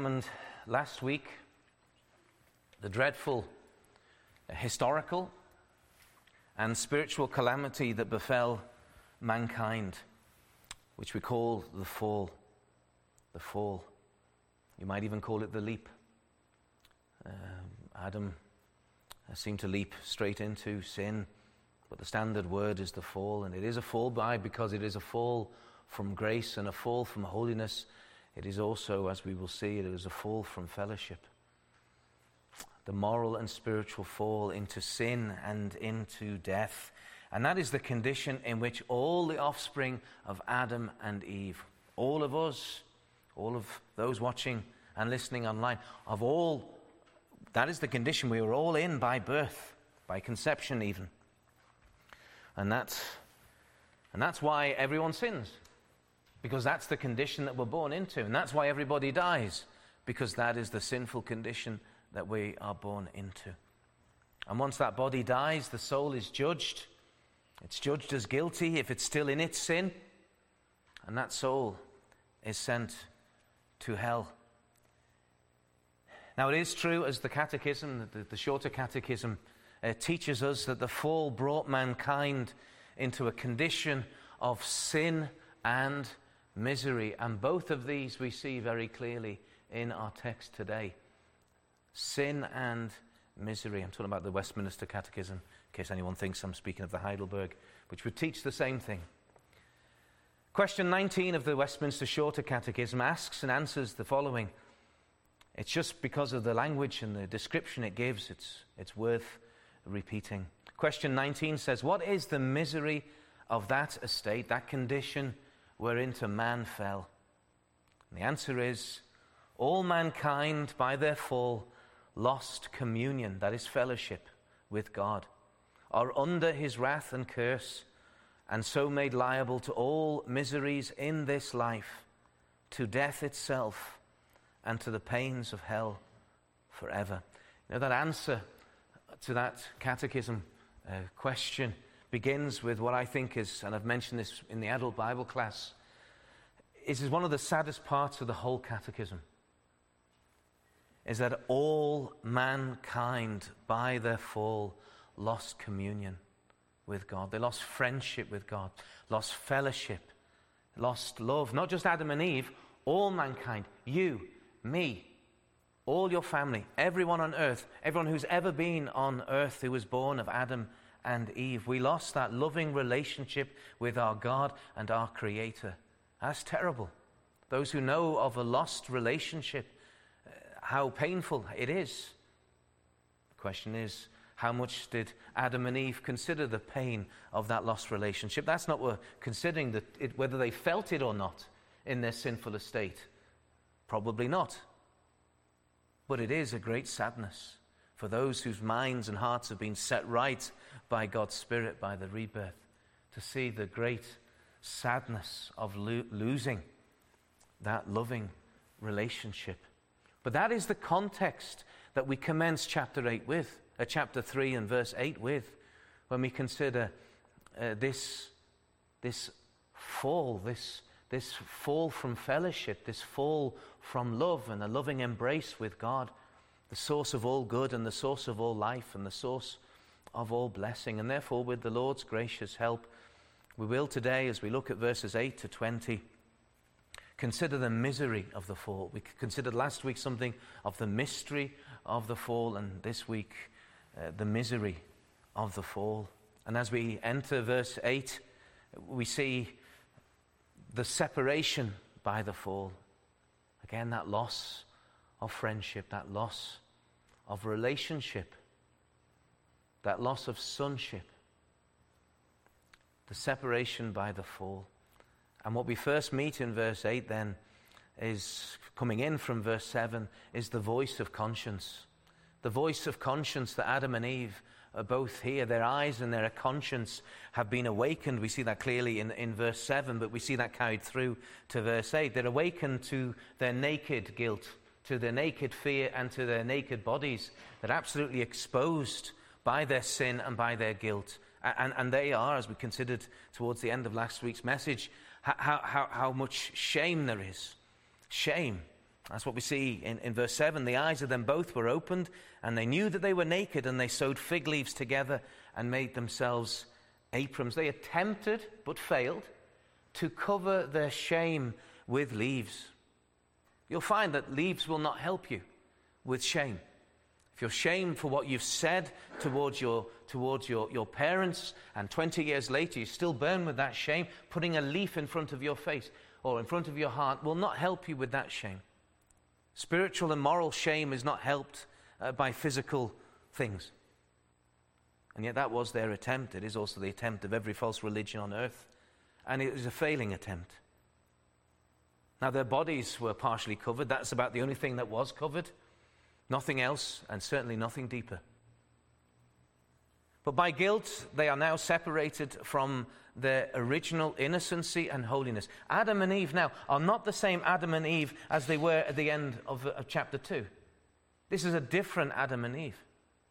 examined last week the dreadful historical and spiritual calamity that befell mankind, which we call the fall. The fall. You might even call it the leap. Adam seemed to leap straight into sin, but the standard word is the fall, and it is a fall because it is a fall from grace and a fall from holiness. It is also, as we will see, it is a fall from fellowship. The moral and spiritual fall into sin and into death. And that is the condition in which all the offspring of Adam and Eve, all of us, all of those watching and listening online, that is the condition we were all in by birth, by conception even. And that's why everyone sins, because that's the condition that we're born into. And that's why everybody dies, because that is the sinful condition that we are born into. And once that body dies, the soul is judged. It's judged as guilty if it's still in its sin, and that soul is sent to hell. Now, it is true, as the catechism, the shorter catechism, teaches us that the fall brought mankind into a condition of sin and misery. And both of these we see very clearly in our text today. Sin and misery. I'm talking about the Westminster Catechism, in case anyone thinks I'm speaking of the Heidelberg, which would teach the same thing. Question 19 of the Westminster Shorter Catechism asks and answers the following. It's just because of the language and the description it gives, it's worth repeating. Question 19 says, what is the misery of that estate, that condition whereinto man fell? And the answer is, all mankind by their fall lost communion, that is fellowship with God, are under his wrath and curse, and so made liable to all miseries in this life, to death itself, and to the pains of hell forever. You know, that answer to that catechism question begins with what I think is, and I've mentioned this in the adult Bible class, is one of the saddest parts of the whole catechism, is that all mankind by their fall lost communion with God. They lost friendship with God, lost fellowship, lost love. Not just Adam and Eve, all mankind, you, me, all your family, everyone on earth, everyone who's ever been on earth who was born of Adam and Eve. We lost that loving relationship with our God and our Creator. That's terrible. Those who know of a lost relationship, how painful it is. The question is, how much did Adam and Eve consider the pain of that lost relationship? That's not what we're considering, whether they felt it or not in their sinful estate. Probably not. But it is a great sadness for those whose minds and hearts have been set right by God's Spirit, by the rebirth, to see the great sadness of losing that loving relationship. But that is the context that we commence chapter 8 with, chapter 3 and verse 8 with, when we consider this fall from fellowship, this fall from love and a loving embrace with God, the source of all good and the source of all life and the source of all blessing. And therefore, with the Lord's gracious help, we will today, as we look at verses 8 to 20, consider the misery of the fall. We considered last week something of the mystery of the fall, and this week the misery of the fall. And as we enter verse 8, we see the separation by the fall. Again, that loss of friendship, that loss of relationship, that loss of sonship, the separation by the fall. And what we first meet in verse 8 then is, coming in from verse 7, is the voice of conscience. The voice of conscience that Adam and Eve both hear. Their eyes and their conscience have been awakened. We see that clearly in verse 7, but we see that carried through to verse 8. They're awakened to their naked guilt, to their naked fear, and to their naked bodies. They're absolutely exposed by their sin and by their guilt. And they are, as we considered towards the end of last week's message, how much shame there is. Shame. That's what we see in verse 7. The eyes of them both were opened, and they knew that they were naked, and they sewed fig leaves together and made themselves aprons. They attempted, but failed, to cover their shame with leaves. You'll find that leaves will not help you with shame. If you're shamed for what you've said towards your parents, and 20 years later you still burn with that shame, putting a leaf in front of your face or in front of your heart will not help you with that shame. Spiritual and moral shame is not helped by physical things. And yet that was their attempt. It is also the attempt of every false religion on earth. And it was a failing attempt. Now their bodies were partially covered. That's about the only thing that was covered. Nothing else, and certainly nothing deeper. But by guilt, they are now separated from their original innocency and holiness. Adam and Eve now are not the same Adam and Eve as they were at the end of chapter 2. This is a different Adam and Eve.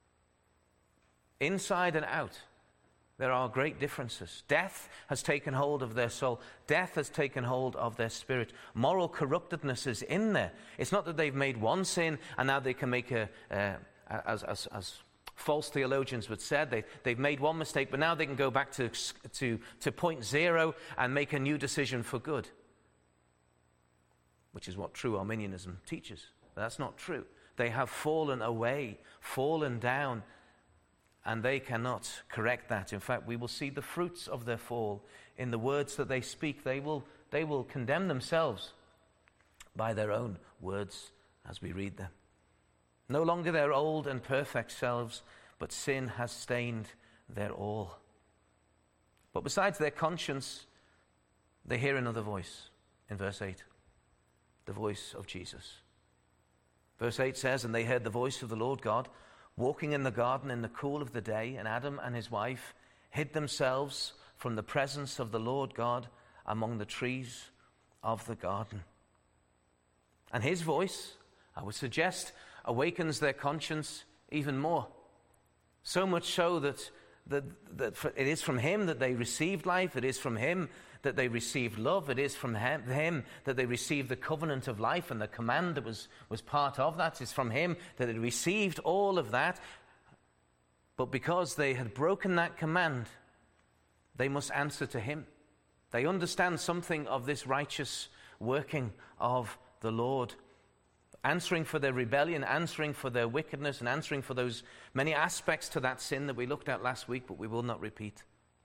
Inside and out, there are great differences. Death has taken hold of their soul. Death has taken hold of their spirit. Moral corruptedness is in there. It's not that they've made one sin and now they can make as false theologians would say, they've made one mistake, but now they can go back to point zero and make a new decision for good, which is what true Arminianism teaches. But that's not true. They have fallen away, fallen down, and they cannot correct that. In fact, we will see the fruits of their fall in the words that they speak. They will condemn themselves by their own words as we read them. No longer their old and perfect selves, but sin has stained their all. But besides their conscience, they hear another voice in verse 8, the voice of Jesus. Verse 8 says, "And they heard the voice of the Lord God walking in the garden in the cool of the day, and Adam and his wife hid themselves from the presence of the Lord God among the trees of the garden." And his voice, I would suggest, awakens their conscience even more. So much so that it is from him that they received life. It is from him that they received love. It is from him that they received the covenant of life and the command that was part of that. It's from him that they received all of that. But because they had broken that command, they must answer to him. They understand something of this righteous working of the Lord, answering for their rebellion, answering for their wickedness, and answering for those many aspects to that sin that we looked at last week, but we will not repeat.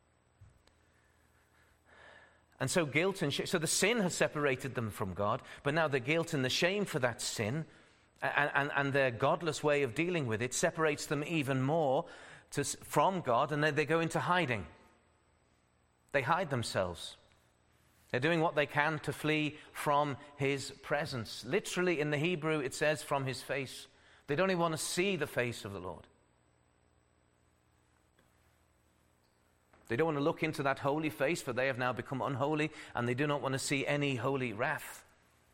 And so guilt and shame, so the sin has separated them from God, but now the guilt and the shame for that sin and their godless way of dealing with it separates them even more from God, and they go into hiding. They hide themselves. They're doing what they can to flee from his presence. Literally in the Hebrew it says from his face. They don't even want to see the face of the Lord. They don't want to look into that holy face, for they have now become unholy, and they do not want to see any holy wrath.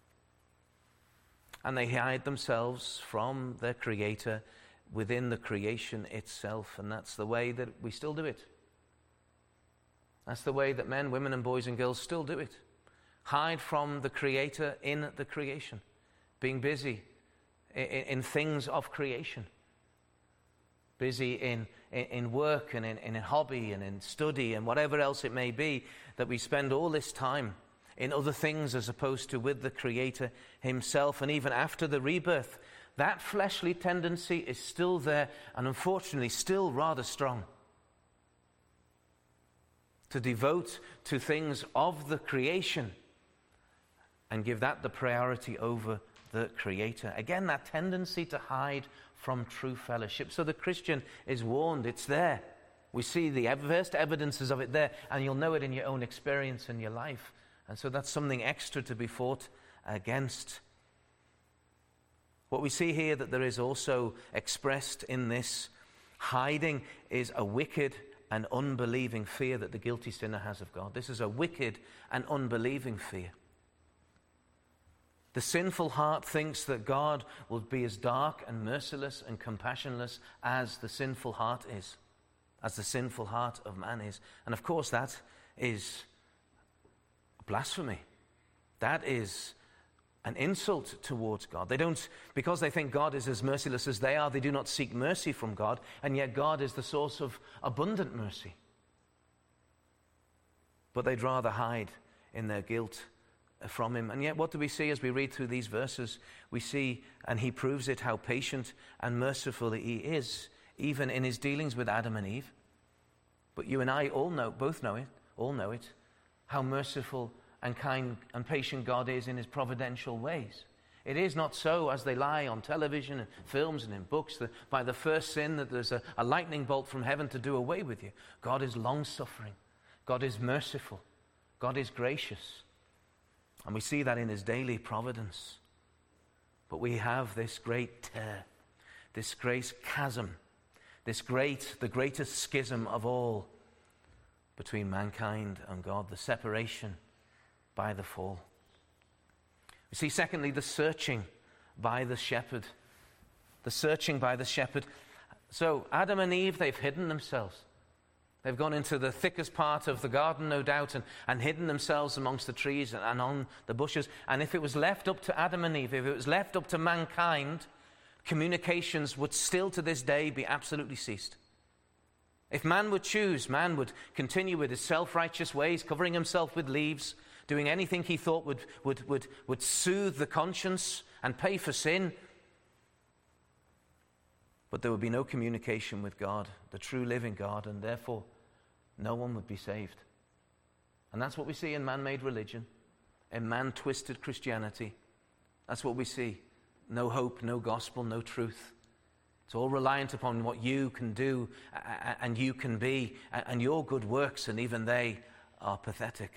And they hide themselves from their Creator within the creation itself, and that's the way that we still do it. That's the way that men, women, and boys and girls still do it. Hide from the Creator in the creation, being busy in things of creation, busy in work and in hobby and in study and whatever else it may be, that we spend all this time in other things as opposed to with the Creator himself. And even after the rebirth, that fleshly tendency is still there, and unfortunately still rather strong, to devote to things of the creation and give that the priority over the Creator. Again, that tendency to hide from true fellowship. So the Christian is warned. It's there. We see the first evidences of it there, and you'll know it in your own experience in your life. And so that's something extra to be fought against. What we see here that there is also expressed in this hiding is a wicked and unbelieving fear that the guilty sinner has of God. This is a wicked and unbelieving fear. The sinful heart thinks that God will be as dark and merciless and compassionless as the sinful heart is, as the sinful heart of man is. And of course that is blasphemy. That is an insult towards God. They don't, because they think God is as merciless as they are, they do not seek mercy from God, and yet God is the source of abundant mercy. But they'd rather hide in their guilt from him. And yet what do we see as we read through these verses? We see, and he proves it, how patient and merciful he is, even in his dealings with Adam and Eve. But you and I all know it, how merciful and kind and patient God is in his providential ways. It is not so, as they lie on television and films and in books, that by the first sin that there's a lightning bolt from heaven to do away with you. God is long-suffering. God is merciful. God is gracious. And we see that in his daily providence. But we have this great tear, this great chasm, the greatest schism of all between mankind and God, the separation by the fall. We see, secondly, the searching by the shepherd. The searching by the shepherd. So Adam and Eve, they've hidden themselves. They've gone into the thickest part of the garden, no doubt, and hidden themselves amongst the trees and on the bushes. And if it was left up to Adam and Eve, if it was left up to mankind, communications would still to this day be absolutely ceased. If man would choose, man would continue with his self-righteous ways, covering himself with leaves, doing anything he thought would soothe the conscience and pay for sin. But there would be no communication with God, the true living God, and therefore no one would be saved. And that's what we see in man-made religion, in man-twisted Christianity. That's what we see. No hope, no gospel, no truth. It's all reliant upon what you can do and you can be and your good works, and even they are pathetic.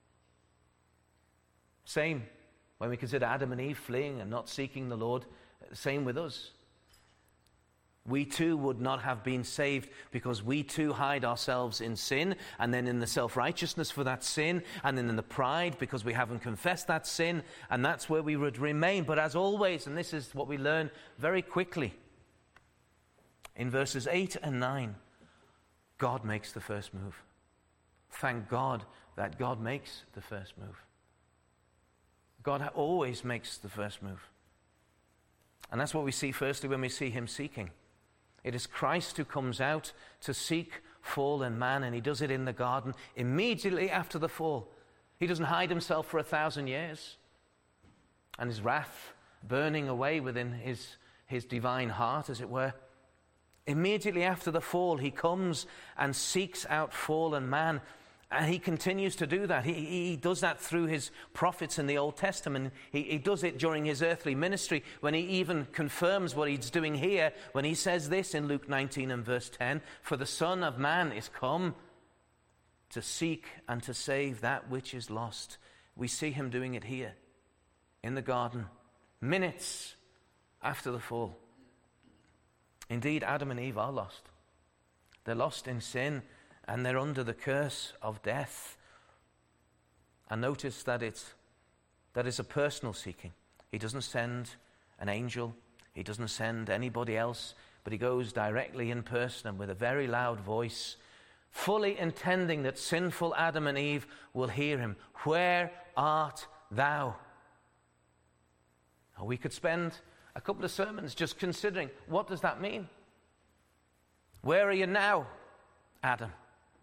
Same when we consider Adam and Eve fleeing and not seeking the Lord. Same with us. We too would not have been saved because we too hide ourselves in sin, and then in the self-righteousness for that sin, and then in the pride because we haven't confessed that sin, and that's where we would remain. But as always, and this is what we learn very quickly, in verses 8 and 9, God makes the first move. Thank God that God makes the first move. God always makes the first move. And that's what we see firstly when we see him seeking. It is Christ who comes out to seek fallen man, and he does it in the garden immediately after the fall. He doesn't hide himself for 1,000 years and his wrath burning away within his divine heart, as it were. Immediately after the fall, he comes and seeks out fallen man. And he continues to do that. He does that through his prophets in the Old Testament. He does it during his earthly ministry, when he even confirms what he's doing here, when he says this in Luke 19 and verse 10, "For the Son of Man is come to seek and to save that which is lost." We see him doing it here in the garden, minutes after the fall. Indeed, Adam and Eve are lost. They're lost in sin, and they're under the curse of death. And notice that is a personal seeking. He doesn't send an angel. He doesn't send anybody else, but he goes directly in person and with a very loud voice, fully intending that sinful Adam and Eve will hear him. "Where art thou?" Now, we could spend a couple of sermons just considering, what does that mean? Where are you now, Adam?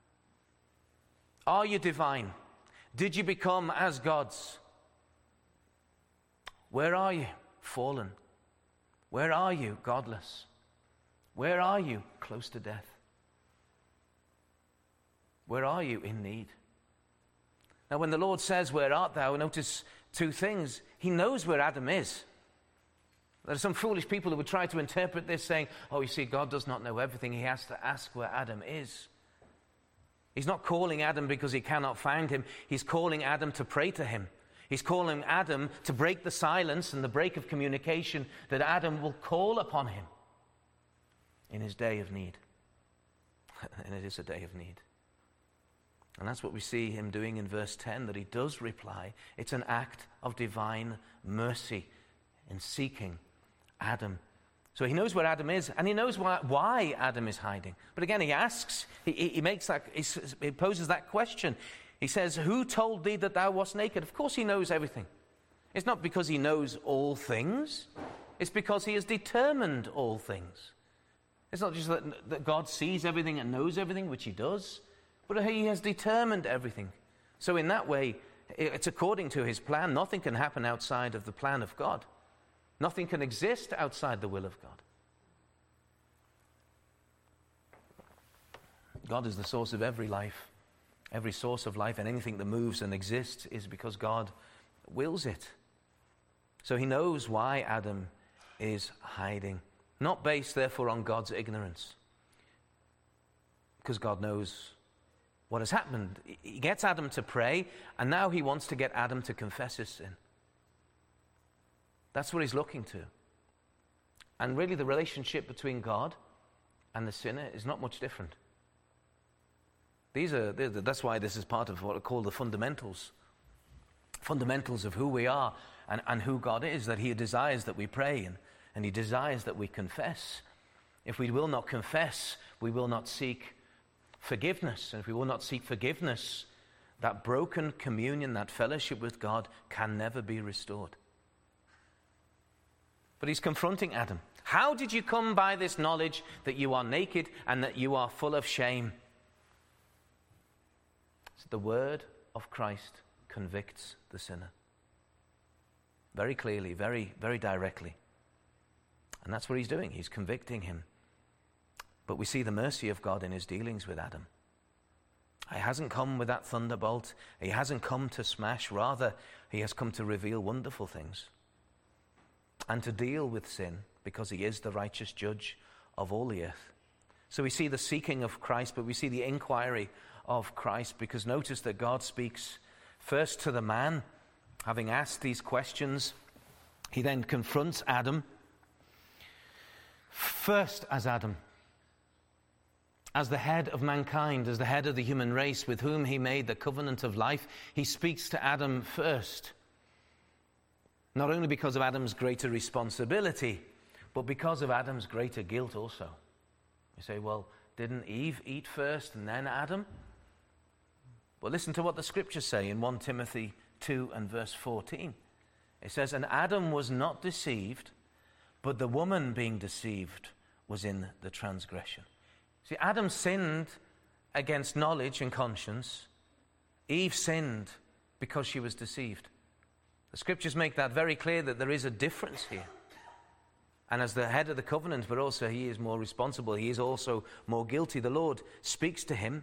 Are you divine? Did you become as gods? Where are you, fallen? Where are you, godless? Where are you, close to death? Where are you, in need? Now, when the Lord says, "Where art thou?" notice two things. He knows where Adam is. There are some foolish people who would try to interpret this saying, "Oh, you see, God does not know everything. He has to ask where Adam is." He's not calling Adam because he cannot find him. He's calling Adam to pray to him. He's calling Adam to break the silence and the break of communication, that Adam will call upon him in his day of need. And it is a day of need. And that's what we see him doing in verse 10, that he does reply. It's an act of divine mercy in seeking Adam. So he knows where Adam is, and he knows why Adam is hiding. But again, he asks, he poses that question. He says, "Who told thee that thou wast naked?" Of course he knows everything. It's not because he knows all things. It's because he has determined all things. It's not just that God sees everything and knows everything, which he does, but he has determined everything. So in that way, it's according to his plan. Nothing can happen outside of the plan of God. Nothing can exist outside the will of God. God is the source of every life. Every source of life, and anything that moves and exists is because God wills it. So he knows why Adam is hiding. Not based, therefore, on God's ignorance. Because God knows what has happened. He gets Adam to pray, and now he wants to get Adam to confess his sin. That's what he's looking to. And really the relationship between God and the sinner is not much different. That's why this is part of what are called the fundamentals. Fundamentals of who we are and who God is, that he desires that we pray and he desires that we confess. If we will not confess, we will not seek forgiveness. And if we will not seek forgiveness, that broken communion, that fellowship with God can never be restored. But he's confronting Adam. How did you come by this knowledge that you are naked and that you are full of shame? So the word of Christ convicts the sinner. Very clearly, very, very directly. And that's what he's doing. He's convicting him. But we see the mercy of God in his dealings with Adam. He hasn't come with that thunderbolt. He hasn't come to smash. Rather, he has come to reveal wonderful things and to deal with sin, because he is the righteous judge of all the earth. So we see the seeking of Christ, but we see the inquiry of Christ, because notice that God speaks first to the man. Having asked these questions, he then confronts Adam. First as Adam, as the head of mankind, as the head of the human race with whom he made the covenant of life, he speaks to Adam first. Not only because of Adam's greater responsibility, but because of Adam's greater guilt also. You say, well, didn't Eve eat first and then Adam? Well, listen to what the scriptures say in 1 Timothy 2 and verse 14. It says, and Adam was not deceived, but the woman being deceived was in the transgression. See, Adam sinned against knowledge and conscience. Eve sinned because she was deceived. The scriptures make that very clear, that there is a difference here. And as the head of the covenant, but also he is more responsible, he is also more guilty. The Lord speaks to him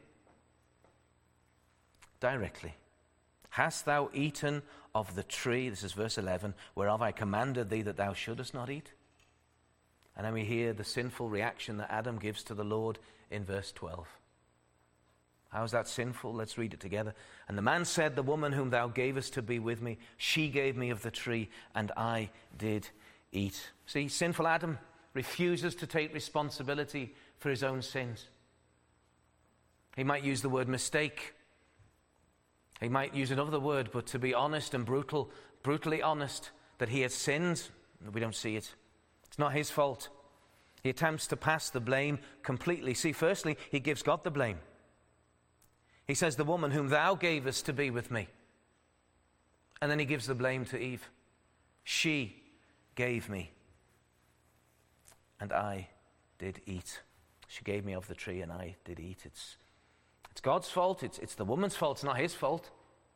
directly. Hast thou eaten of the tree, this is verse 11, whereof I commanded thee that thou shouldest not eat? And then we hear the sinful reaction that Adam gives to the Lord in verse 12. How is that sinful? Let's read it together. And the man said, the woman whom thou gavest to be with me, she gave me of the tree, and I did eat. See, sinful Adam refuses to take responsibility for his own sins. He might use the word mistake. He might use another word, but to be honest and brutally honest, that he has sinned, we don't see it. It's not his fault. He attempts to pass the blame completely. See, firstly, he gives God the blame. He says, the woman whom thou gavest to be with me. And then he gives the blame to Eve. She gave me, and I did eat. She gave me of the tree, and I did eat. It's God's fault. It's the woman's fault. It's not his fault.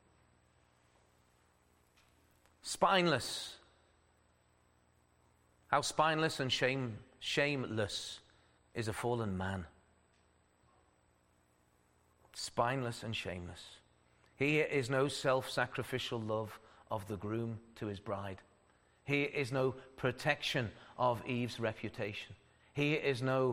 Spineless. How spineless and shameless is a fallen man. Spineless and shameless. Here is no self-sacrificial love of the groom to his bride. Here is no protection of Eve's reputation. Here is no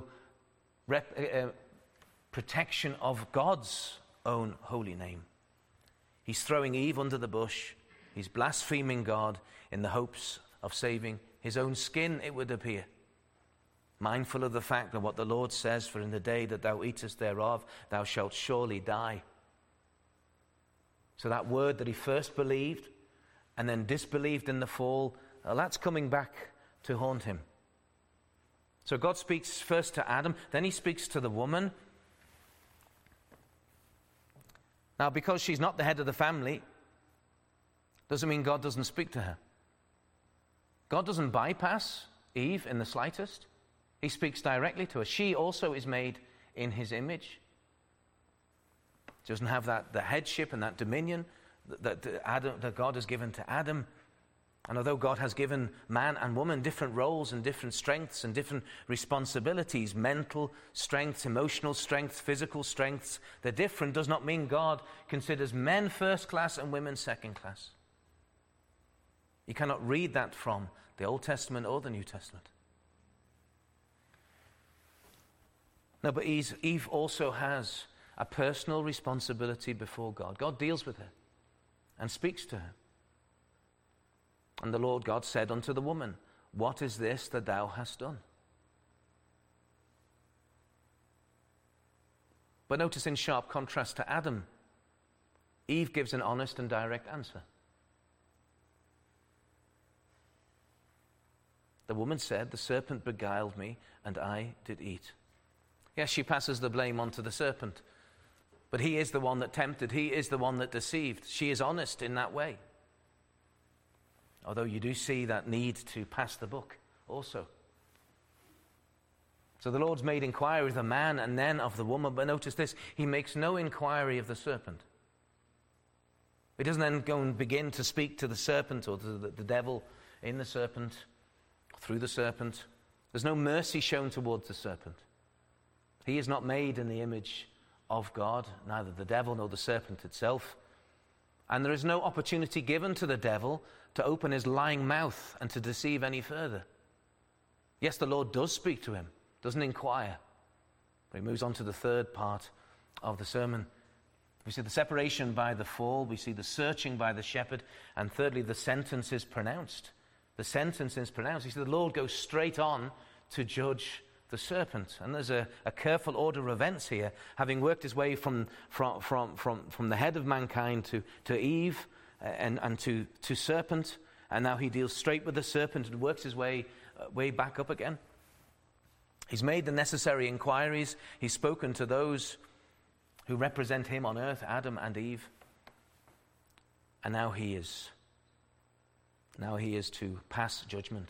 protection of God's own holy name. He's throwing Eve under the bush. He's blaspheming God in the hopes of saving his own skin, it would appear. Mindful of the fact that what the Lord says, for in the day that thou eatest thereof, thou shalt surely die. So that word that he first believed and then disbelieved in the fall, that's coming back to haunt him. So God speaks first to Adam, then he speaks to the woman. Now, because she's not the head of the family, doesn't mean God doesn't speak to her. God doesn't bypass Eve in the slightest. He speaks directly to her. She also is made in his image. She doesn't have the headship and that dominion that God has given to Adam. And although God has given man and woman different roles and different strengths and different responsibilities, mental strengths, emotional strengths, physical strengths, they're different, does not mean God considers men first class and women second class. You cannot read that from the Old Testament or the New Testament. No, but Eve also has a personal responsibility before God. God deals with her and speaks to her. And the Lord God said unto the woman, what is this that thou hast done? But notice, in sharp contrast to Adam, Eve gives an honest and direct answer. The woman said, the serpent beguiled me, and I did eat. Yes, she passes the blame onto the serpent, but he is the one that tempted. He is the one that deceived. She is honest in that way. Although you do see that need to pass the buck also. So the Lord's made inquiry of the man and then of the woman, but notice this, he makes no inquiry of the serpent. He doesn't then go and begin to speak to the serpent or to the devil in the serpent, through the serpent. There's no mercy shown towards the serpent. He is not made in the image of God, neither the devil nor the serpent itself. And there is no opportunity given to the devil to open his lying mouth and to deceive any further. Yes, the Lord does speak to him, doesn't inquire. But he moves on to the third part of the sermon. We see the separation by the fall, we see the searching by the shepherd, and thirdly, the sentence is pronounced. The sentence is pronounced. You see, the Lord goes straight on to judge the serpent. And there's a careful order of events here, having worked his way from the head of mankind to Eve and to serpent. And now he deals straight with the serpent and works his way back up again. He's made the necessary inquiries. He's spoken to those who represent him on earth, Adam and Eve. And now he is to pass judgment.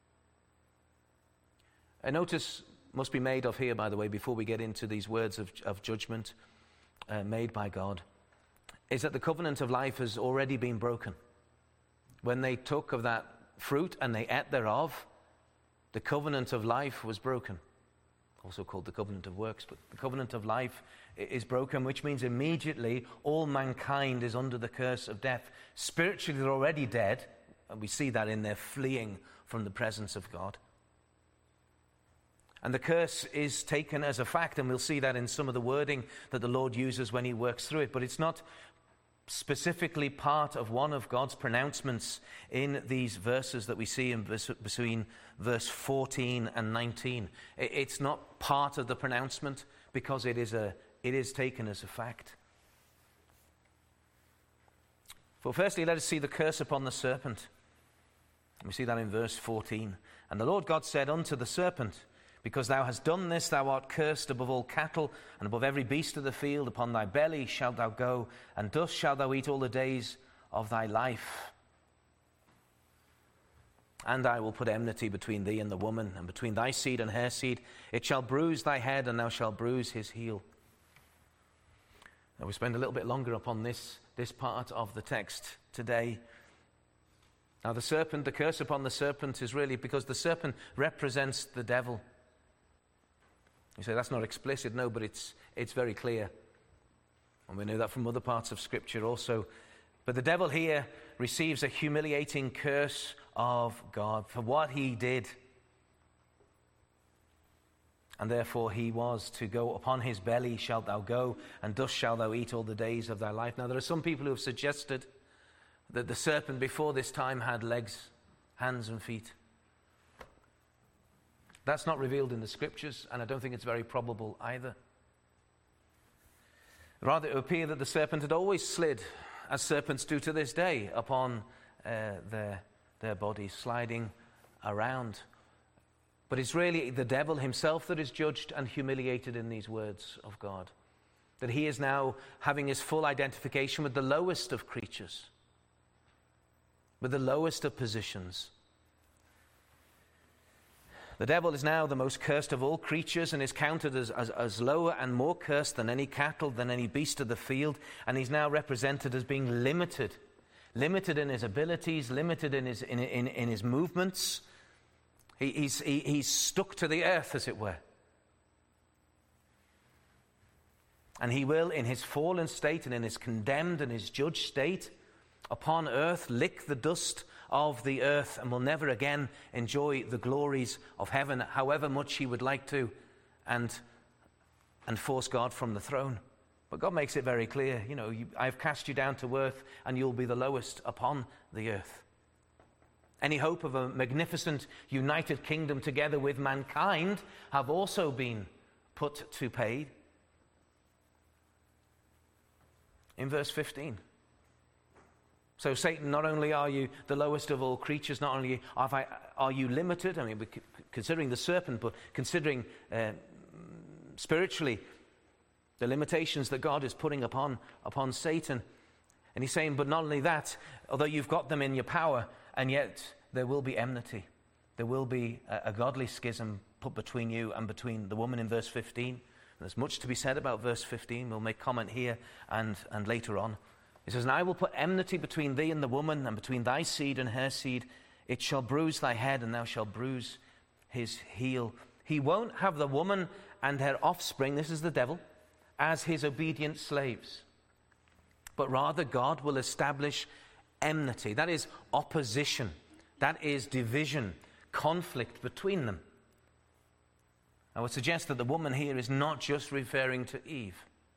A notice must be made of here, by the way, before we get into these words of judgment made by God, is that the covenant of life has already been broken. When they took of that fruit and they ate thereof, the covenant of life was broken. Also called the covenant of works, but the covenant of life is broken, which means immediately all mankind is under the curse of death. Spiritually, they're already dead, and we see that in their fleeing from the presence of God. And the curse is taken as a fact, and we'll see that in some of the wording that the Lord uses when he works through it. But it's not specifically part of one of God's pronouncements in these verses that we see in between verse 14 and 19. It's not part of the pronouncement because it is taken as a fact. For firstly, let us see the curse upon the serpent. We see that in verse 14. And the Lord God said unto the serpent, because thou hast done this, thou art cursed above all cattle, and above every beast of the field. Upon thy belly shalt thou go, and dust shalt thou eat all the days of thy life. And I will put enmity between thee and the woman, and between thy seed and her seed. It shall bruise thy head, and thou shalt bruise his heel. Now we spend a little bit longer upon this part of the text today. Now the curse upon the serpent is really because the serpent represents the devil. You say, that's not explicit. No, but it's very clear. And we know that from other parts of Scripture also. But the devil here receives a humiliating curse of God for what he did. And therefore he was to go, upon his belly shalt thou go, and dust shalt thou eat all the days of thy life. Now there are some people who have suggested that the serpent before this time had legs, hands and feet. That's not revealed in the Scriptures, and I don't think it's very probable either. Rather, it would appear that the serpent had always slid, as serpents do to this day, upon their bodies, sliding around. But it's really the devil himself that is judged and humiliated in these words of God. That he is now having his full identification with the lowest of creatures, with the lowest of positions, The devil is now the most cursed of all creatures and is counted as lower and more cursed than any cattle, than any beast of the field. And he's now represented as being limited in his abilities, limited in his movements. He's stuck to the earth, as it were. And he will, in his fallen state and in his condemned and his judged state, upon earth, lick the dust of the earth and will never again enjoy the glories of heaven, however much he would like to, and force God from the throne. But God makes it very clear, I've cast you down to earth and you'll be the lowest upon the earth. Any hope of a magnificent united kingdom together with mankind have also been put to paid. In verse 15. So Satan, not only are you the lowest of all creatures, not only are you limited, considering the serpent, but considering spiritually the limitations that God is putting upon Satan. And he's saying, but not only that, although you've got them in your power, and yet there will be enmity. There will be a godly schism put between you and between the woman in verse 15. There's much to be said about verse 15. We'll make comment here and later on. He says, and I will put enmity between thee and the woman, and between thy seed and her seed. It shall bruise thy head, and thou shalt bruise his heel. He won't have the woman and her offspring, this is the devil, as his obedient slaves. But rather God will establish enmity. That is opposition. That is division, conflict between them. I would suggest that the woman here is not just referring to Eve,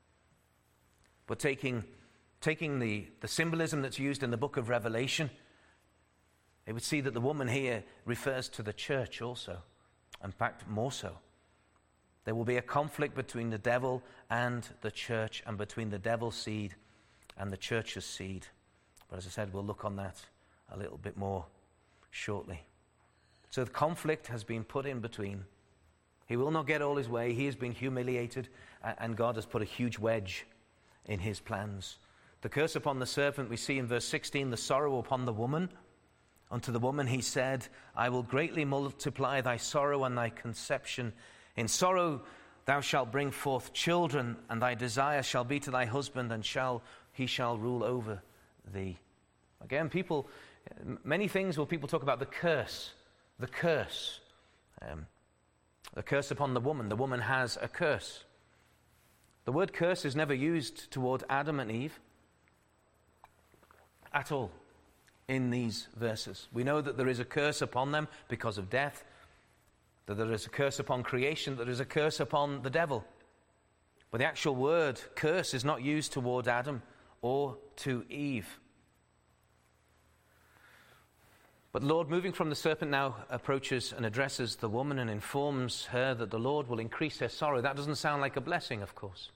but taking the symbolism that's used in the book of Revelation, it would see that the woman here refers to the church also. In fact, more so. There will be a conflict between the devil and the church, and between the devil's seed and the church's seed. But as I said, we'll look on that a little bit more shortly. So the conflict has been put in between. He will not get all his way. He has been humiliated, and God has put a huge wedge in his plans. The curse upon the serpent, we see in verse 16, the sorrow upon the woman. Unto the woman he said, I will greatly multiply thy sorrow and thy conception. In sorrow thou shalt bring forth children, and thy desire shall be to thy husband, and he shall rule over thee. Again, many things will people talk about the curse. The curse. The curse upon the woman. The woman has a curse. The word curse is never used toward Adam and Eve at all in these verses. We know that there is a curse upon them because of death, that there is a curse upon creation, that there is a curse upon the devil. But the actual word curse is not used toward Adam or to Eve. But the Lord, moving from the serpent, now approaches and addresses the woman and informs her that the Lord will increase her sorrow. That doesn't sound like a blessing, of course.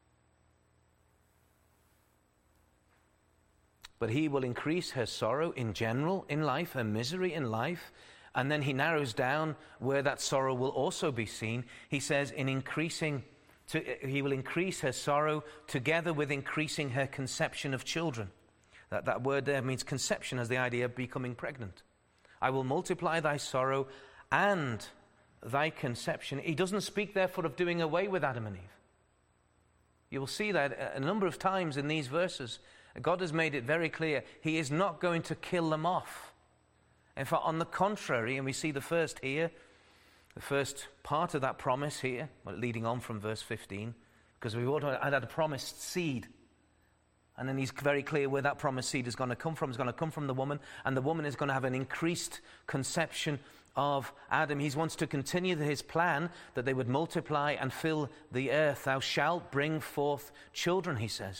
But he will increase her sorrow in general in life, her misery in life. And then he narrows down where that sorrow will also be seen. He says, he will increase her sorrow together with increasing her conception of children. That word there means conception, has the idea of becoming pregnant. I will multiply thy sorrow and thy conception. He doesn't speak, therefore, of doing away with Adam and Eve. You will see that a number of times in these verses. God has made it very clear he is not going to kill them off. In fact, on the contrary, and we see the first part of that promise here, leading on from verse 15, because we've already had a promised seed. And then he's very clear where that promised seed is going to come from. It's going to come from the woman, and the woman is going to have an increased conception of Adam. He wants to continue his plan that they would multiply and fill the earth. Thou shalt bring forth children, he says.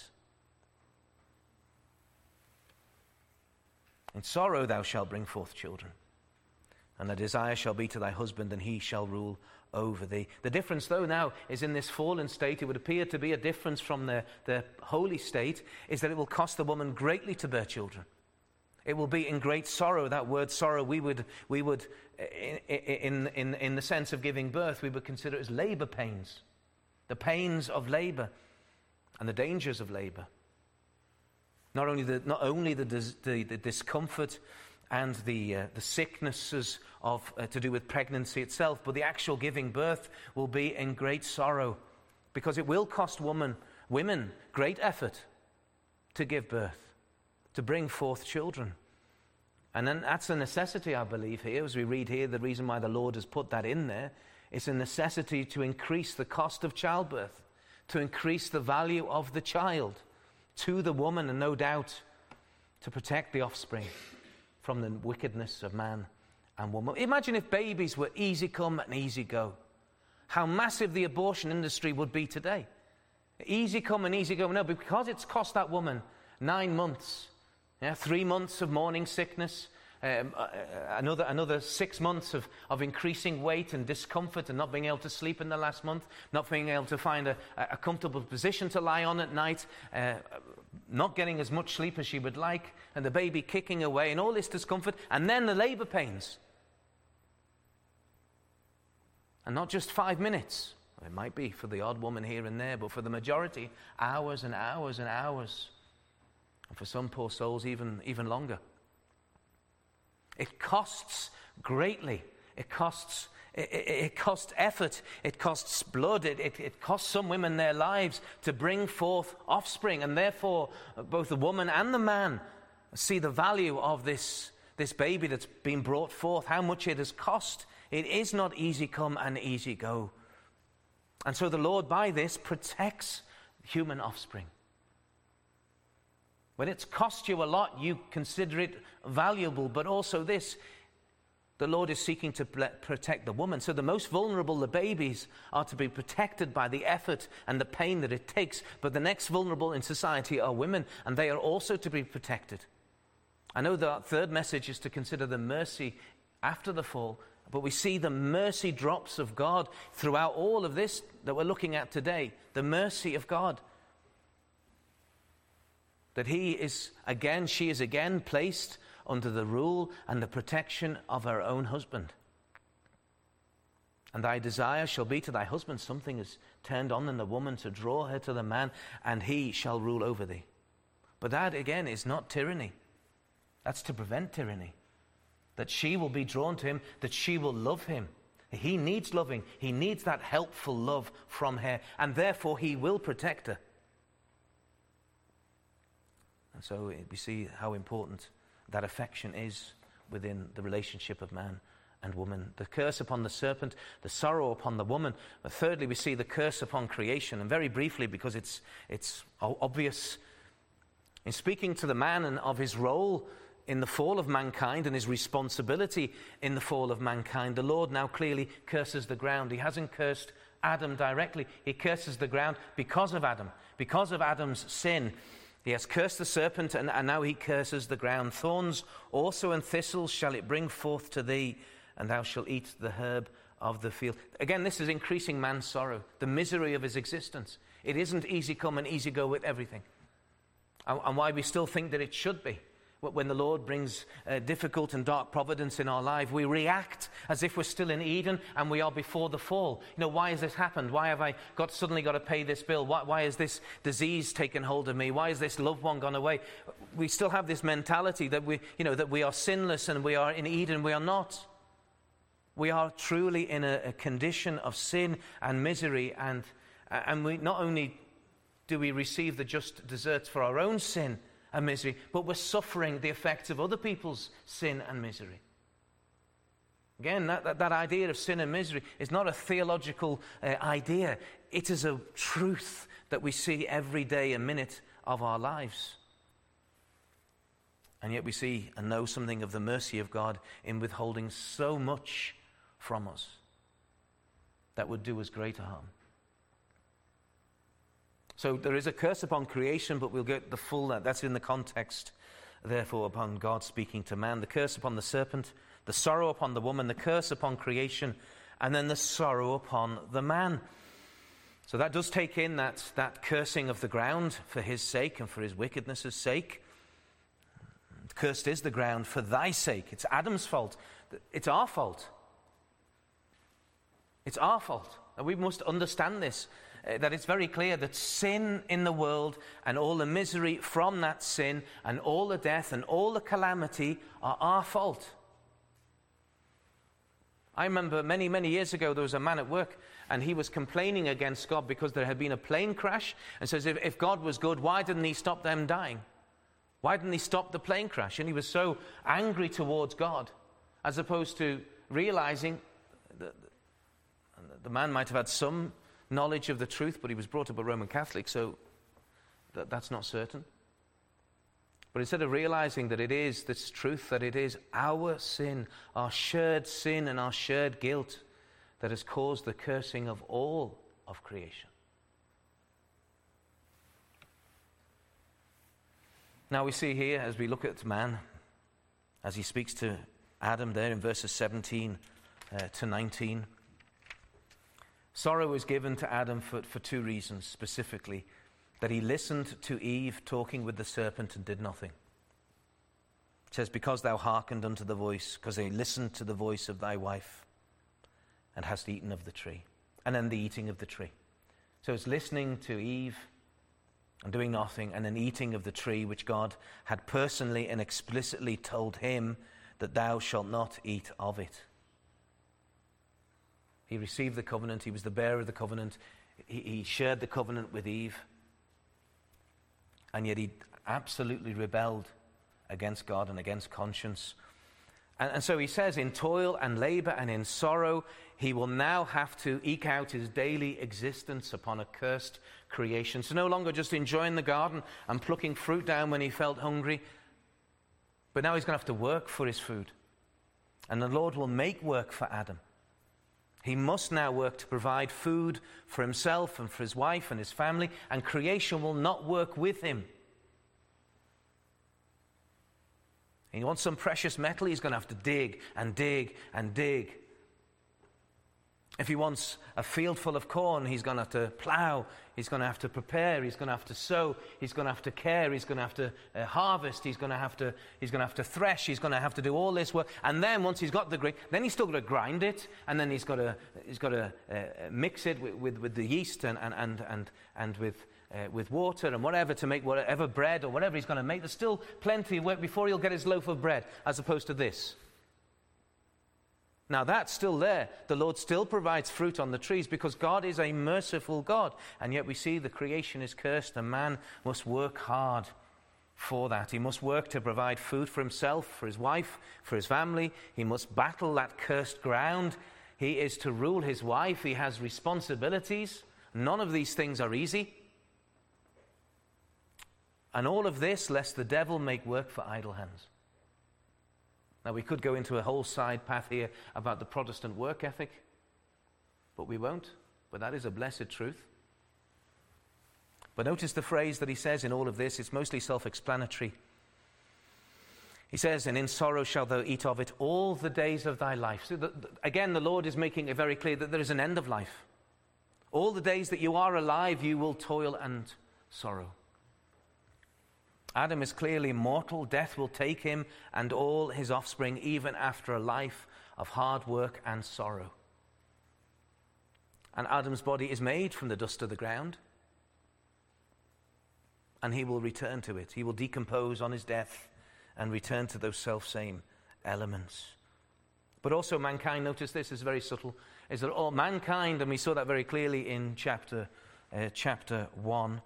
In sorrow thou shalt bring forth children, and the desire shall be to thy husband, and he shall rule over thee. The difference, though, now is in this fallen state. It would appear to be a difference from the holy state, is that it will cost the woman greatly to bear children. It will be in great sorrow. That word sorrow, we would in the sense of giving birth, we would consider it as labor pains, the pains of labor and the dangers of labor. Not only the discomfort and the sicknesses of to do with pregnancy itself, but the actual giving birth will be in great sorrow, because it will cost women great effort to give birth, to bring forth children. And then that's a necessity, I believe, here. As we read here, the reason why the Lord has put that in there, it's a necessity to increase the cost of childbirth, to increase the value of the child to the woman, and no doubt to protect the offspring from the wickedness of man and woman. Imagine if babies were easy come and easy go. How massive the abortion industry would be today. Easy come and easy go. No, because it's cost that woman 9 months, 3 months of morning sickness, another 6 months of increasing weight and discomfort and not being able to sleep in the last month, not being able to find a comfortable position to lie on at night, not getting as much sleep as she would like, and the baby kicking away, and all this discomfort, and then the labor pains. And not just 5 minutes. It might be for the odd woman here and there, but for the majority, hours and hours and hours. And for some poor souls, even longer. It costs greatly. It costs effort. It costs blood. It costs some women their lives to bring forth offspring. And therefore, both the woman and the man see the value of this baby that's been brought forth, how much it has cost. It is not easy come and easy go. And so the Lord, by this, protects human offspring. When it's cost you a lot, you consider it valuable. But also this, the Lord is seeking to protect the woman. So the most vulnerable, the babies, are to be protected by the effort and the pain that it takes. But the next vulnerable in society are women, and they are also to be protected. I know the third message is to consider the mercy after the fall, but we see the mercy drops of God throughout all of this that we're looking at today. The mercy of God. That she is again placed under the rule and the protection of her own husband. And thy desire shall be to thy husband. Something is turned on in the woman to draw her to the man, and he shall rule over thee. But that, again, is not tyranny. That's to prevent tyranny. That she will be drawn to him, that she will love him. He needs loving. He needs that helpful love from her, and therefore he will protect her. And so we see how important that affection is within the relationship of man and woman. The curse upon the serpent, the sorrow upon the woman. But thirdly, we see the curse upon creation. And very briefly, because it's obvious, in speaking to the man and of his role in the fall of mankind and his responsibility in the fall of mankind, the Lord now clearly curses the ground. He hasn't cursed Adam directly. He curses the ground because of Adam, because of Adam's sin. He has cursed the serpent, and now he curses the ground. Thorns also and thistles shall it bring forth to thee, and thou shalt eat the herb of the field. Again, this is increasing man's sorrow, the misery of his existence. It isn't easy come and easy go with everything. And why we still think that it should be. When the Lord brings difficult and dark providence in our life, we react as if we're still in Eden and we are before the fall. Why has this happened? Why have I suddenly got to pay this bill? Why has this disease taken hold of me? Why has this loved one gone away? We still have this mentality that we are sinless and we are in Eden. We are not. We are truly in a condition of sin and misery, and we not only do we receive the just deserts for our own sin and misery, but we're suffering the effects of other people's sin and misery. Again, that idea of sin and misery is not a theological idea. It is a truth that we see every day and minute of our lives. And yet we see and know something of the mercy of God in withholding so much from us that would do us greater harm. So there is a curse upon creation, but we'll get the full, that's in the context, therefore, upon God speaking to man. The curse upon the serpent, the sorrow upon the woman, the curse upon creation, and then the sorrow upon the man. So that does take in that cursing of the ground for his sake and for his wickedness' sake. Cursed is the ground for thy sake. It's Adam's fault. It's our fault. It's our fault. And we must understand this. that it's very clear that sin in the world and all the misery from that sin and all the death and all the calamity are our fault. I remember many, many years ago, there was a man at work and he was complaining against God because there had been a plane crash, and says if God was good, why didn't he stop them dying? Why didn't he stop the plane crash? And he was so angry towards God, as opposed to realizing that the man might have had some knowledge of the truth, but he was brought up a Roman Catholic, so that's not certain. But instead of realizing that it is this truth, that it is our sin and our shared guilt that has caused the cursing of all of creation. Now we see here, as we look at man, as he speaks to Adam there in verses 17 to 19, sorrow is given to Adam for two reasons specifically: that he listened to Eve talking with the serpent and did nothing. It says, because thou hearkened unto the voice, because they listened to the voice of thy wife, and hast eaten of the tree. And then the eating of the tree. So it's listening to Eve and doing nothing, and then eating of the tree which God had personally and explicitly told him that thou shalt not eat of it. He received the covenant. He was the bearer of the covenant. He shared the covenant with Eve. And yet he absolutely rebelled against God and against conscience. And so he says, in toil and labor and in sorrow, he will now have to eke out his daily existence upon a cursed creation. So no longer just enjoying the garden and plucking fruit down when he felt hungry, but now he's going to have to work for his food. And the Lord will make work for Adam. He must now work to provide food for himself and for his wife and his family, and creation will not work with him. He wants some precious metal, he's going to have to dig and dig and dig. If he wants a field full of corn, he's going to have to plow, he's going to have to prepare, he's going to have to sow, he's going to have to care, he's going to have to harvest, he's going to have to thresh, he's going to have to do all this work. And then once he's got the grain, then he's still got to grind it, and then he's got to mix it with the yeast and with water and whatever to make whatever bread or whatever he's going to make. There's still plenty of work before he'll get his loaf of bread, as opposed to this. Now that's still there. The Lord still provides fruit on the trees because God is a merciful God. And yet we see the creation is cursed, and man must work hard for that. He must work to provide food for himself, for his wife, for his family. He must battle that cursed ground. He is to rule his wife. He has responsibilities. None of these things are easy. And all of this lest the devil make work for idle hands. Now, we could go into a whole side path here about the Protestant work ethic, but we won't. But that is a blessed truth. But notice the phrase that he says in all of this. It's mostly self-explanatory. He says, and in sorrow shalt thou eat of it all the days of thy life. So again, the Lord is making it very clear that there is an end of life. All the days that you are alive, you will toil and sorrow. Adam is clearly mortal. Death will take him and all his offspring, even after a life of hard work and sorrow. And Adam's body is made from the dust of the ground, and he will return to it. He will decompose on his death and return to those self-same elements. But also mankind, notice this is very subtle, is that all mankind, and we saw that very clearly in chapter 1,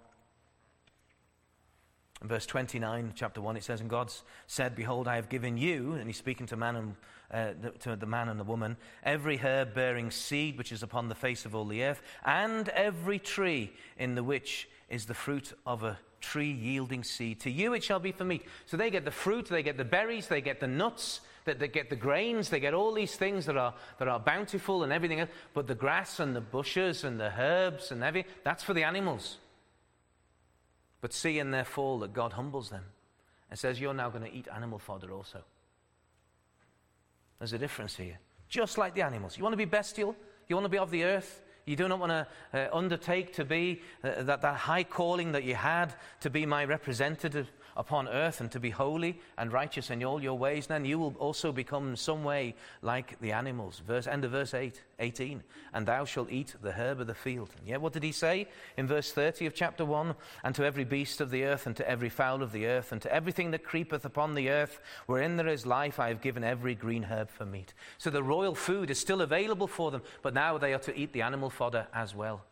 in verse 29, chapter 1, it says, and God said, behold, I have given you, and he's speaking to to the man and the woman, every herb bearing seed which is upon the face of all the earth, and every tree in the which is the fruit of a tree yielding seed. To you it shall be for meat. So they get the fruit, they get the berries, they get the nuts, they get the grains, they get all these things that are bountiful and everything else. But the grass and the bushes and the herbs and everything, that's for the animals. But see in their fall that God humbles them and says, you're now going to eat animal fodder also. There's a difference here. Just like the animals. You want to be bestial? You want to be of the earth? You do not want to undertake to be that high calling that you had to be my representative upon earth, and to be holy and righteous in all your ways, then you will also become in some way like the animals. End of verse 18. And thou shalt eat the herb of the field. And yet what did he say in verse 30 of chapter 1? And to every beast of the earth, and to every fowl of the earth, and to everything that creepeth upon the earth, wherein there is life, I have given every green herb for meat. So the royal food is still available for them, but now they are to eat the animal fodder as well.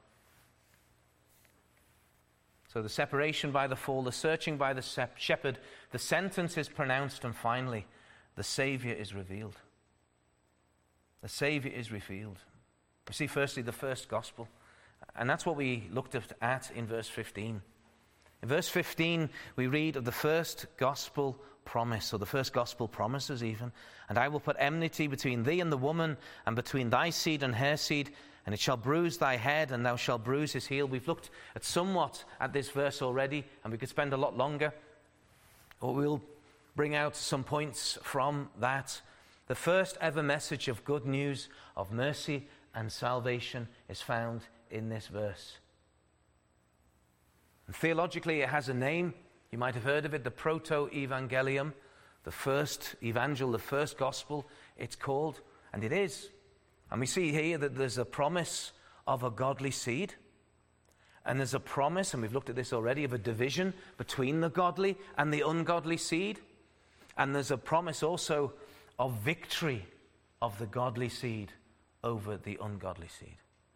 So the separation by the fall, the searching by the shepherd, the sentence is pronounced, and finally, the Savior is revealed. The Savior is revealed. We see firstly the first gospel, and that's what we looked at in verse 15. In verse 15, we read of the first gospel promise, or the first gospel promises even. And I will put enmity between thee and the woman, and between thy seed and her seed, and it shall bruise thy head, and thou shalt bruise his heel. We've looked at somewhat at this verse already, and we could spend a lot longer. Or we'll bring out some points from that. The first ever message of good news, of mercy and salvation, is found in this verse. And theologically, it has a name. You might have heard of it, the Proto-Evangelium, the first evangel, the first gospel, it's called, and it is. And we see here that there's a promise of a godly seed, and there's a promise, and we've looked at this already, of a division between the godly and the ungodly seed, and there's a promise also of victory of the godly seed over the ungodly seed.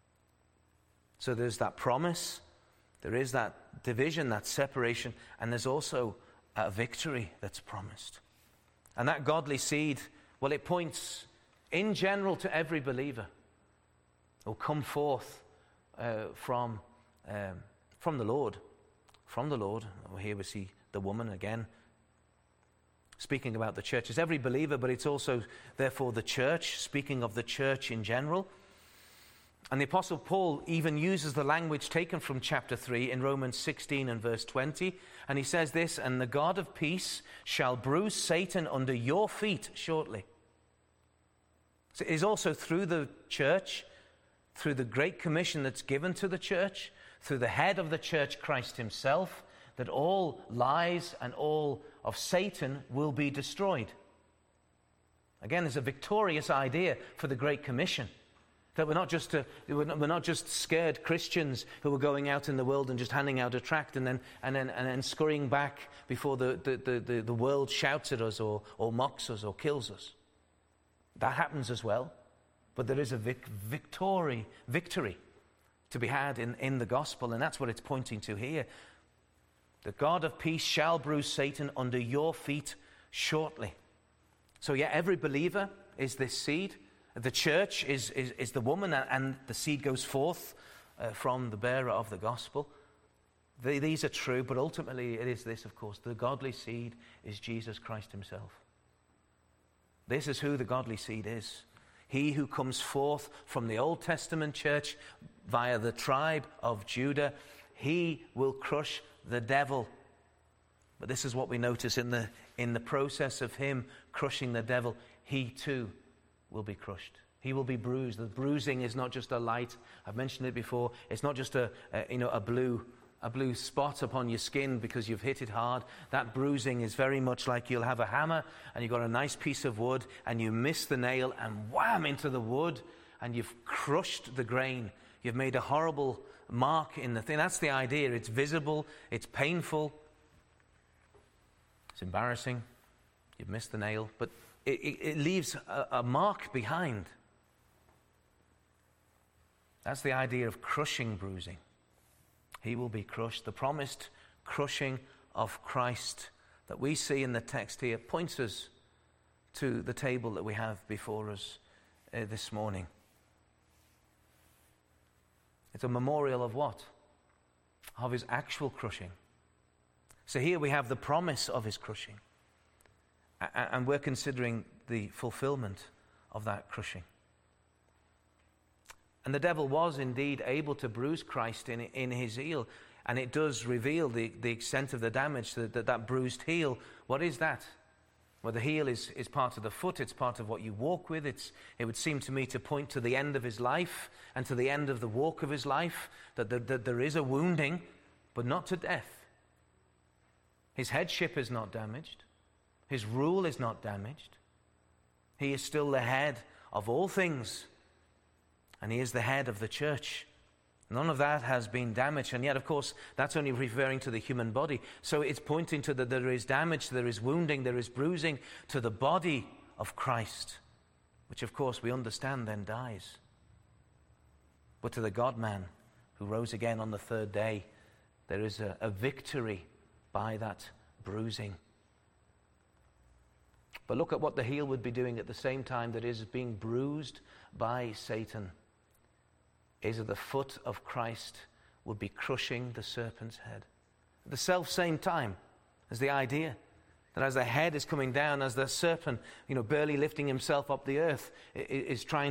So there's that promise, there is that division, that separation, and there's also a victory that's promised. And that godly seed, well, it points in general to every believer who will come forth from the Lord. From the Lord. Here we see the woman again, speaking about the church. It's every believer, but it's also, therefore, the church, speaking of the church in general. And the Apostle Paul even uses the language taken from chapter 3 in Romans 16 and verse 20. And he says this, and the God of peace shall bruise Satan under your feet shortly. So it is also through the church, through the great commission that's given to the church, through the head of the church, Christ himself, that all lies and all of Satan will be destroyed. Again, there's a victorious idea for the Great Commission. That we're not just scared Christians who are going out in the world and just handing out a tract and then scurrying back before the world shouts at us or mocks us or kills us. That happens as well. But there is a victory to be had in the gospel, and that's what it's pointing to here. The God of peace shall bruise Satan under your feet shortly. So yeah, every believer is this seed. The church is the woman, and the seed goes forth from the bearer of the gospel. These are true, but ultimately it is this, of course. The godly seed is Jesus Christ himself. This is who the godly seed is. He who comes forth from the Old Testament church via the tribe of Judah, he will crush the devil. But this is what we notice in the process of him crushing the devil. He too will be crushed. He will be bruised. The bruising is not just a light. I've mentioned it before. It's not just a blue spot upon your skin because you've hit it hard. That bruising is very much like you'll have a hammer and you've got a nice piece of wood and you miss the nail and wham into the wood and you've crushed the grain. You've made a horrible mark in the thing. That's the idea. It's visible. It's painful. It's embarrassing. You've missed the nail. But it leaves a mark behind. That's the idea of crushing bruising. He will be crushed. The promised crushing of Christ that we see in the text here points us to the table that we have before us this morning. It's a memorial of what? Of his actual crushing. So here we have the promise of his crushing. And we're considering the fulfillment of that crushing. And the devil was indeed able to bruise Christ in his heel. And it does reveal the extent of the damage, that bruised heel. What is that? Well, the heel is part of the foot. It's part of what you walk with. It would seem to me to point to the end of his life and to the end of the walk of his life, that there is a wounding, but not to death. His headship is not damaged. His rule is not damaged. He is still the head of all things, and he is the head of the church. None of that has been damaged, and yet, of course, that's only referring to the human body. So it's pointing to that there is damage, there is wounding, there is bruising to the body of Christ, which, of course, we understand then dies. But to the God-man who rose again on the third day, there is a victory by that bruising. But look at what the heel would be doing at the same time that is being bruised by Satan. Is that the foot of Christ would be crushing the serpent's head. At the self-same time as the idea that as the head is coming down, as the serpent, barely lifting himself up the earth, is trying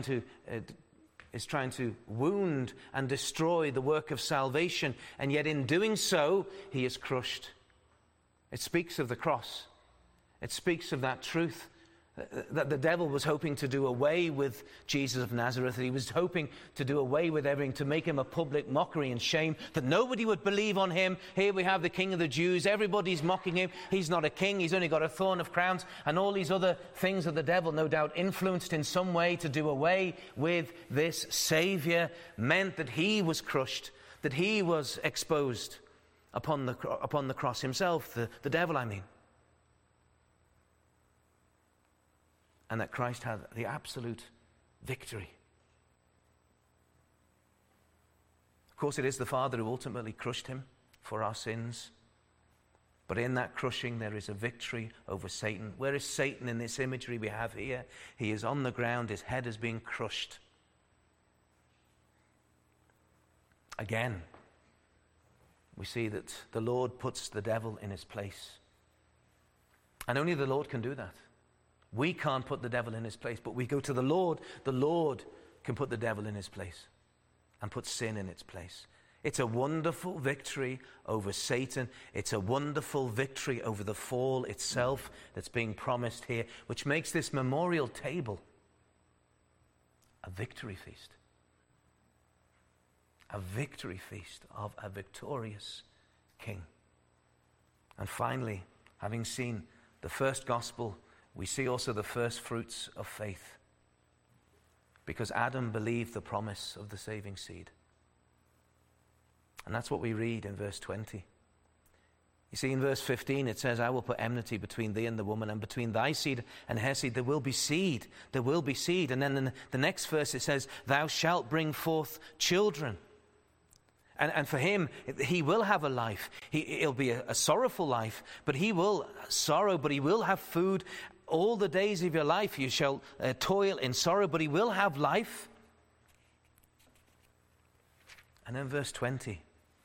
to wound and destroy the work of salvation, and yet in doing so, he is crushed. It speaks of the cross. It speaks of that truth that the devil was hoping to do away with Jesus of Nazareth. He was hoping to do away with everything, to make him a public mockery and shame, that nobody would believe on him. Here we have the King of the Jews. Everybody's mocking him. He's not a king. He's only got a thorn of crowns, and all these other things that the devil no doubt influenced in some way to do away with this Savior meant that he was crushed, that he was exposed upon the cross himself, the devil, I mean. And that Christ had the absolute victory. Of course, it is the Father who ultimately crushed him for our sins. But in that crushing, there is a victory over Satan. Where is Satan in this imagery we have here? He is on the ground. His head is being crushed. Again, we see that the Lord puts the devil in his place. And only the Lord can do that. We can't put the devil in his place, but we go to the Lord. The Lord can put the devil in his place and put sin in its place. It's a wonderful victory over Satan. It's a wonderful victory over the fall itself that's being promised here, which makes this memorial table a victory feast. A victory feast of a victorious King. And finally, having seen the first gospel, we see also the first fruits of faith, because Adam believed the promise of the saving seed. And that's what we read in verse 20. You see, in verse 15 it says, I will put enmity between thee and the woman, and between thy seed and her seed there will be seed. There will be seed. And then in the next verse it says, thou shalt bring forth children. And for him, he will have a life. It'll be a sorrowful life, but he will sorrow, but he will have food. All the days of your life you shall toil in sorrow, but he will have life. And then verse 20.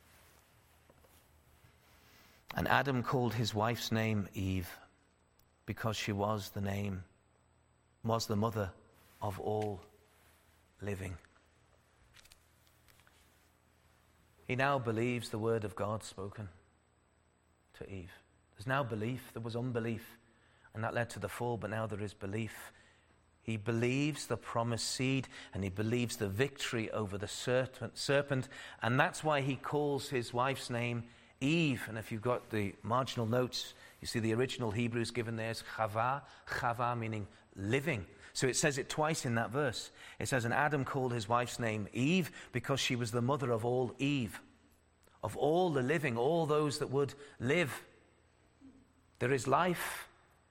And Adam called his wife's name Eve, because she was the mother of all living. He now believes the word of God spoken to Eve. There's now belief. There was unbelief, and that led to the fall, but now there is belief. He believes the promised seed, and he believes the victory over the serpent, and that's why he calls his wife's name Eve. And if you've got the marginal notes, you see the original Hebrew is given there as Chava, Chava meaning living. So it says it twice in that verse. It says, and Adam called his wife's name Eve because she was the mother of all Eve, of all the living, all those that would live. There is life,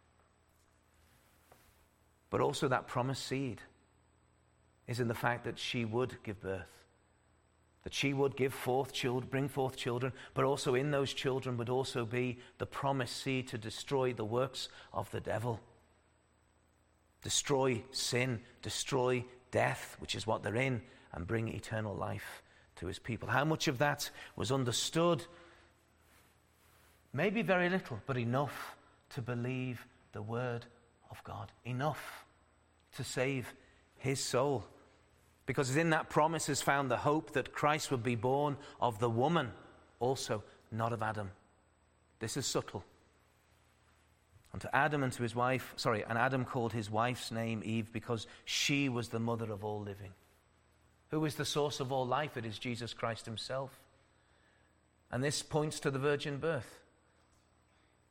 but also that promised seed is in the fact that she would give birth, that she would bring forth children, but also in those children would also be the promised seed to destroy the works of the devil. Destroy sin, destroy death, which is what they're in, and bring eternal life to his people. How much of that was understood? Maybe very little, but enough to believe the word of God. Enough to save his soul. Because in that promise is found the hope that Christ would be born of the woman also, not of Adam. This is subtle. And to Adam and to his wife, and Adam called his wife's name Eve because she was the mother of all living. Who is the source of all life? It is Jesus Christ himself. And this points to the virgin birth.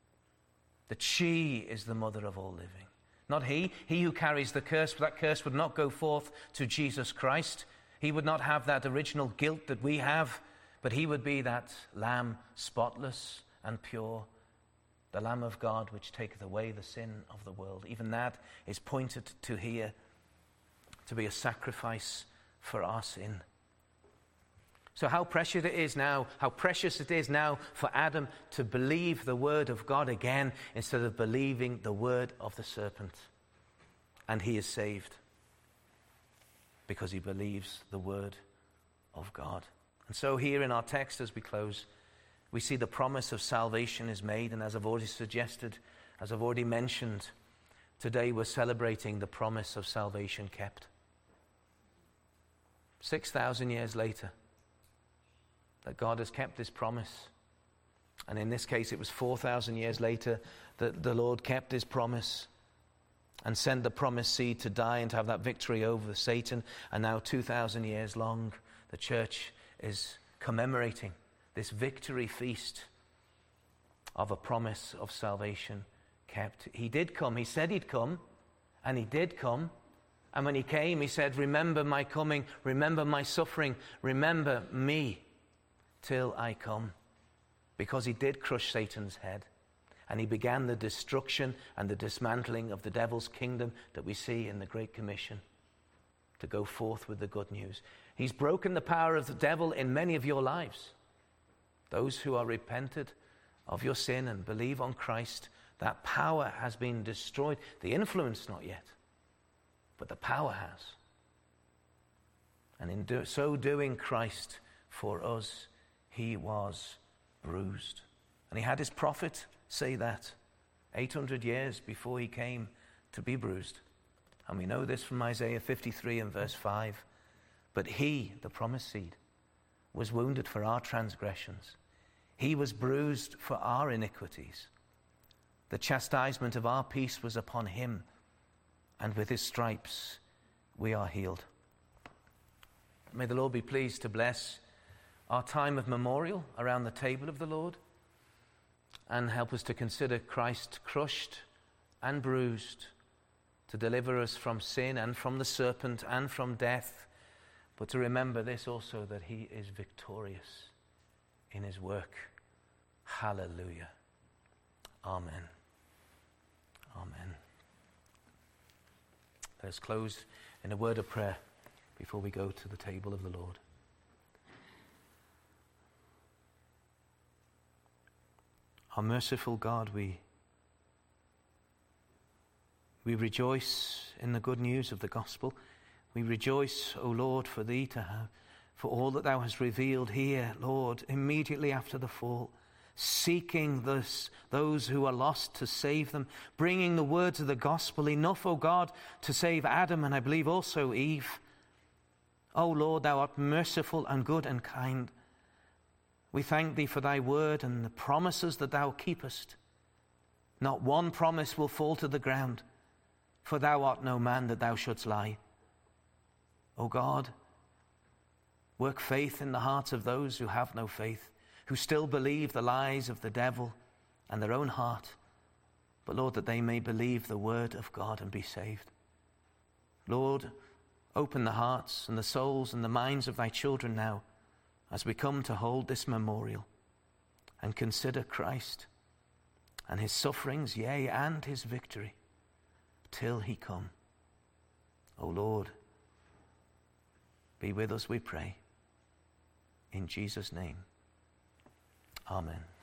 that she is the mother of all living. Not he who carries the curse, but that curse would not go forth to Jesus Christ. He would not have that original guilt that we have, but he would be that lamb spotless and pure, the Lamb of God which taketh away the sin of the world. Even that is pointed to here, to be a sacrifice for our sin. So how precious it is now for Adam to believe the word of God again instead of believing the word of the serpent. And he is saved because he believes the word of God. And so here in our text as we close, we see the promise of salvation is made. And as I've already suggested, as I've already mentioned, today we're celebrating the promise of salvation kept. 6,000 years later, that God has kept his promise. And in this case, it was 4,000 years later that the Lord kept his promise and sent the promised seed to die and to have that victory over Satan. And now 2,000 years long, the church is commemorating this victory feast of a promise of salvation kept. He did come. He said he'd come, and he did come. And when he came, he said, remember my coming, remember my suffering, remember me till I come. Because he did crush Satan's head. And he began the destruction and the dismantling of the devil's kingdom that we see in the Great Commission to go forth with the good news. He's broken the power of the devil in many of your lives. Those who are repented of your sin and believe on Christ, that power has been destroyed. The influence not yet, but the power has. And in so doing, Christ, for us, he was bruised. And he had his prophet say that 800 years before he came to be bruised. And we know this from Isaiah 53 and verse 5. But he, the promised seed, was wounded for our transgressions. He was bruised for our iniquities. The chastisement of our peace was upon him, and with his stripes we are healed. May the Lord be pleased to bless our time of memorial around the table of the Lord and help us to consider Christ crushed and bruised to deliver us from sin and from the serpent and from death, but to remember this also, that he is victorious in his work. Hallelujah. Amen. Amen. Let us close in a word of prayer before we go to the table of the Lord. Our merciful God, we rejoice in the good news of the gospel. We rejoice, O Lord, for thee to have, for all that thou hast revealed here, Lord, immediately after the fall, seeking those who are lost to save them, bringing the words of the gospel, enough, O God, to save Adam and I believe also Eve. O Lord, thou art merciful and good and kind. We thank thee for thy word and the promises that thou keepest. Not one promise will fall to the ground, for thou art no man that thou shouldst lie. O God, work faith in the hearts of those who have no faith, who still believe the lies of the devil and their own heart. But Lord, that they may believe the word of God and be saved. Lord, open the hearts and the souls and the minds of thy children now as we come to hold this memorial and consider Christ and his sufferings, yea, and his victory, till he come. O Lord, be with us, we pray. In Jesus' name, amen.